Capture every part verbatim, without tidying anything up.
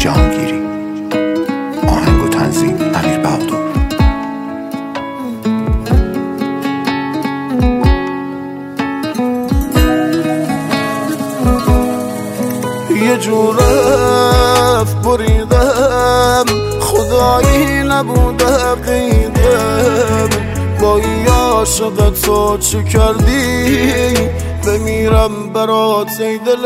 جهانگیری. آهنگ و تنظیم امیر بهادر. یه جور رفت بریدم، خدایی نبوده قیدم، با این عاشقت تو چه کردی؟ بمیرم برات ای دل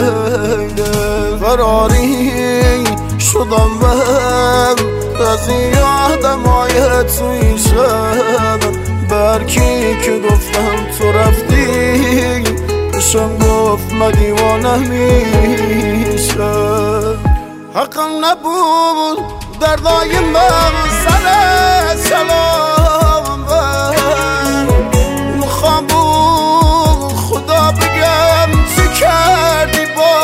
فراری شدم من از این آدمای توی شب. برکی که گفتم تو رفتی بشم گفت من دیوانه میشه. حقم نبود دردای من سر سلام من، مخوام بود خدا بگم چی کردی با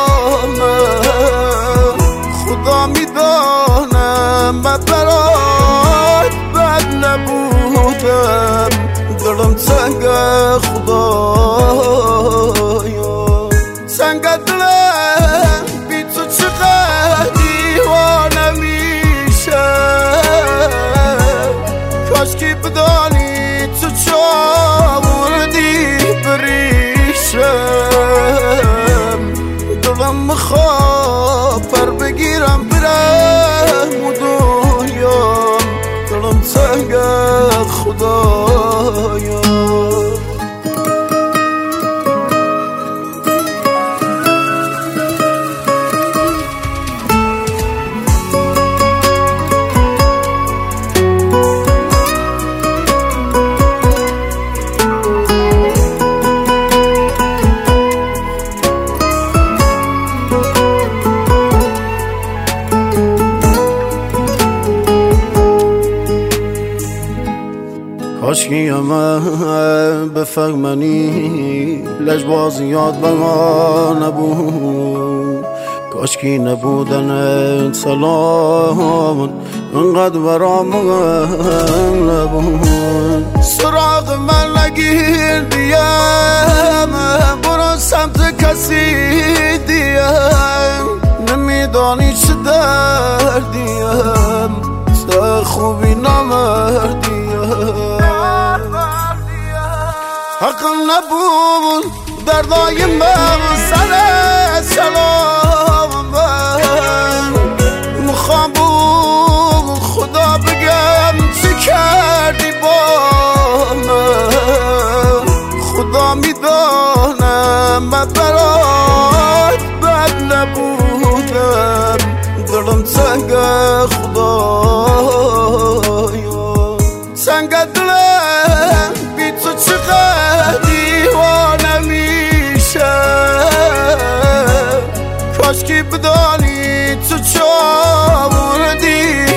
من. خدا میدانم من برات بد نبودم، دلم تنگ خدایا، تنگ دلم بی تو چقدر دیوانه میشه. کاش که بدانی تو چاوردی بریشم، دلم مخواه پر بگیرم برم و دنیام، دلم تنگ خدایا. کاشکی همه بفهمنی لجبازی یاد به ما نبود، کاشکی نبودن سلام انقدر برام نبود. سراغ من نگیر دیم، برو سمت کسی دیم، نمیدانی چه دردیم، تو خوبی نمردیم. حقم نبود دردای من سر سلام من، مخوام بود خدا بگم چی کردی با من. خدا میدانم من برات بد نبودم، دلم تنگ خدایا، تنگ دلم بی تو چقدر دیوانه میشه. کاش که بدانی تو چاوردی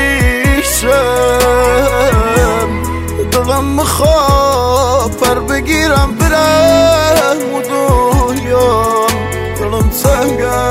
بریشم، دلم مخواه پر بگیرم برم و دنیام، دلم تنگ